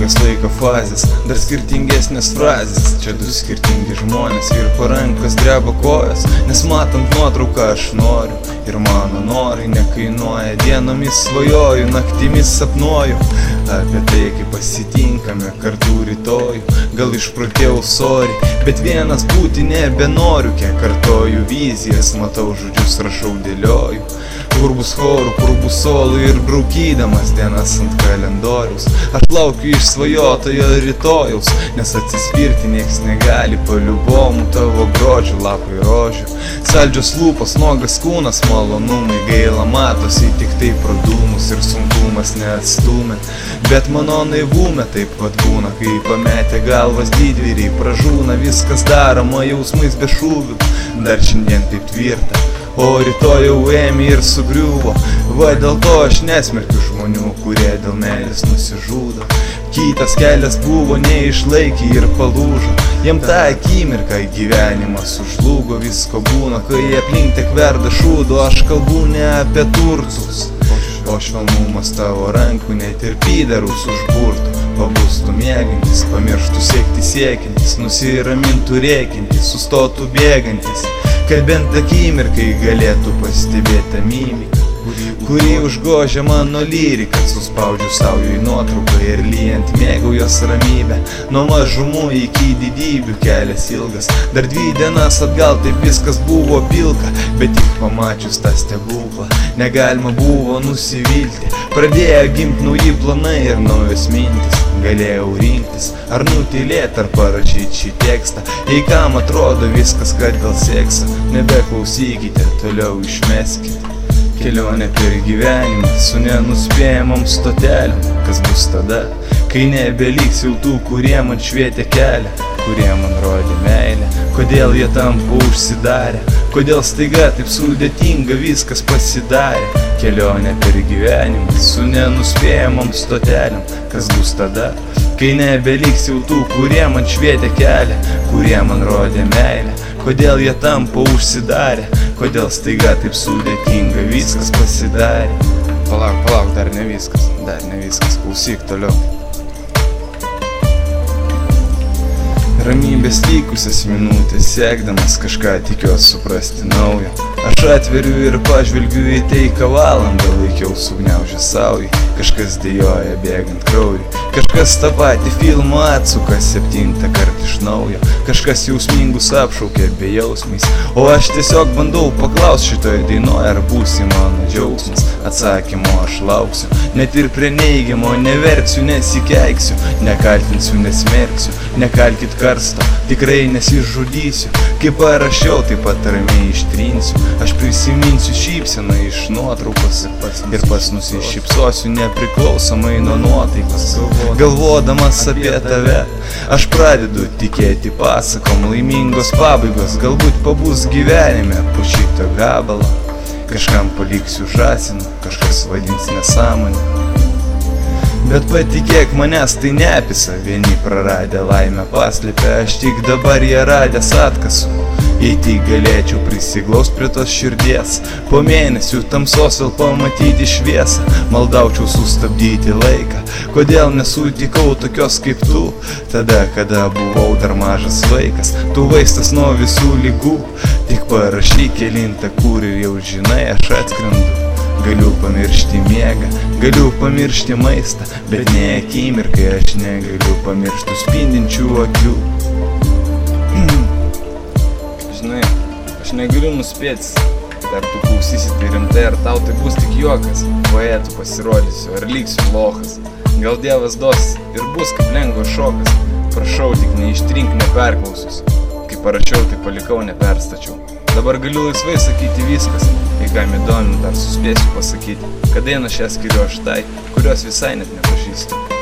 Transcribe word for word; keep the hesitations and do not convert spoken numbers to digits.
skirtingas laiko fazės, dar skirtingesnės frazės. Čia du skirtingi žmonės ir po rankos dreba kojas, nes matant nuotrauką aš noriu ir mano norai nekainuoja. Dienomis svajoju, naktimis sapnuoju apie tai, kaip pasitinkame kartu rytojų. Gal išprotėjau, sorry, bet vienas būti nebenoriu. Kiek kartoju vizijas, matau žodžius, rašau, dėlioju. Kur bus chorų, kur bus solų ir braukydamas dienas ant kalendoriaus aš laukiu iš svajotojo rytojaus, nes atsispirti nieks negali paliubomų tavo grožių, lapai rožių. Saldžios lūpos, nuogas kūnas, malonumai gaila matosi tik tai pro dūmus ir sunkumas neatstumė. Bet mano naivume taip pat būna, kai pametė galvas didvyriai, pražūna viskas daroma jausmais be šūvių. Dar šiandien taip tvirta, o rytoj jau ėmė ir sugriuvo. Va dėl to aš nesmerkiu žmonių, kurie dėl meilės nusižudo. Kitas kelias buvo neišlaikė ir palūžo. Jiem tą akimirką gyvenimas sužlugo. Visko būna, kai aplink tiek verda šūdo. Aš kalbu ne apie turtus, o švelnumas tavo rankų net ir pydarus užburtų. Pabustų mėgantis, pamirštų siekti siekiantis, nusiramintų rėkiantis, sustotų bėgantis, kad bent akimirkai galėtų pastebėti mimiką, kuri užgožia mano lyriką. Suspaudžiu savo į nuotrauką ir lyjant mėgau jos ramybę. Nuo mažumų iki didybių kelias ilgas, dar dvi dienas atgal taip viskas buvo pilka. Bet tik pamačius tą stebuklą negalima buvo nusivilti. Pradėjo gimt nauji planai ir naujos mintis. Galėjau rinktis, ar nutylėt, ar parašyti šį tekstą. Jei kam atrodo viskas, kad gal seksą, nebeklausykite, toliau išmeskite. Kelionė per gyvenimą su nenuspėjamom stotelėm. Kas bus tada, kai nebeliks jau tų, kurie man švietė kelią, kurie man rodė meilę? Kodėl jie tampa užsidarę? Kodėl staiga taip sudėtinga viskas pasidarė? Kelionė per gyvenimą su nenuspėjamom stotelėm. Kas bus tada, kai nebeliks jau tų, kurie man švietė kelią, kurie man rodė meilę? Kodėl jie tampa užsidarę? Kodėl staiga taip sudėtinga viskas pasidarė? Palauk, palauk, dar ne viskas, dar ne viskas, klausyk toliau. Ramybės likusias minutės siekdamas kažką tikiuosi suprasti naujo. Aš atveriu ir pažvelgiu į tai, ką valandą laikiau sugniaužęs saujai. Kažkas dėjoja bėgant kraujui, kažkas tą patį filmą atsuka septintą kartą iš naujo. Kažkas jausmingus apšaukia bejausmiais, o aš tiesiog bandau paklaus šitoje dainoje, ar būsi mano džiaugsmas. Atsakymo aš lauksiu, net ir prie neigiamo neverksiu, nesikeiksiu, nekaltinsiu, nesmerksiu, nekalkit karsto, tikrai nesižudysiu. Kaip parašiau, taip pat ramiai ištrinsiu. Aš prisiminsiu šypseną iš nuotraukos ir pats nusišypsosiu nepriklausomai nuo nuotaikos. Galvodamas apie tave, aš pradedu tikėti pasakom laimingos pabaigos. Galbūt pabus gyvenime po šito gabalo. Kažkam paliksiu žąsiną, kažkas vadins nesąmonę. Bet patikėk, manęs tai neapisa. Vieni praradę laimę paslėpę, aš tik dabar ją radęs atkasu. Jei tai galėčiau prisiglaust prie tos širdies, po mėnesių tamsos vėl pamatyti šviesą, maldaučiau sustabdyti laiką. Kodėl nesutikau tokios kaip tu, tada, kada buvau dar mažas vaikas. Tu vaistas nuo visų ligų, tik parašyk kelintą kūrį ir jau žinai, aš atskrendu. Galiu pamiršti miegą, galiu pamiršti maistą, bet ne akimirkai aš negaliu pamiršti spindinčių akių. Žinai, aš negaliu nuspėti, ar tu klausysi tai rimtai, ar tau tai bus tik juokas. Poetų pasirodysiu, ar liksiu lochas. Gal Dievas dos ir bus kaip lengvas šokas. Prašau, tik neištrink neperklausus. Kai parašiau, tai palikau, neperstačiau. Dabar galiu laisvai sakyti viskas, jei kam įdomi, dar suspėsiu pasakyti, kad dainą šią skiriu aš tai, kurios visai net nepažįstu.